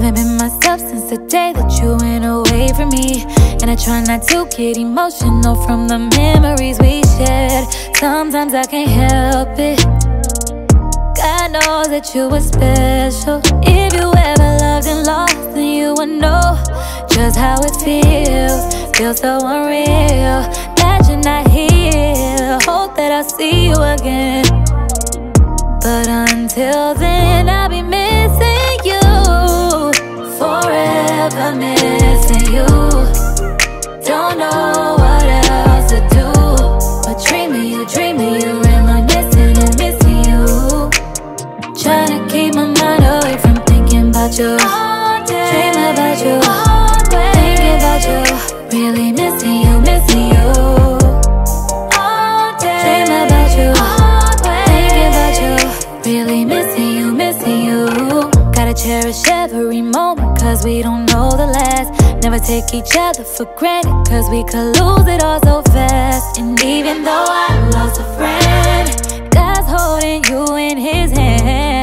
Haven't been myself since the day that you went away from me. And I try not to get emotional from the memories we shared. Sometimes I can't help it. God knows that you were special. If you ever loved and lost, then you would know just how it feels. Feels so unreal that you're not here. Hope that I'll see you again, but until then I'll be missing you. Forever missing you. Don't know what else to do but dreaming you, reminiscing and missing you. Trying to keep my mind away from thinking about you. Dream about you, thinking about you. Really missing you, missing you. Dream about you, thinking about you. Really missing you, missing you. Gotta cherish every moment, cause we don't know the last. Never take each other for granted, cause we could lose it all so fast. And even though I lost a friend, God's holding you in his hand.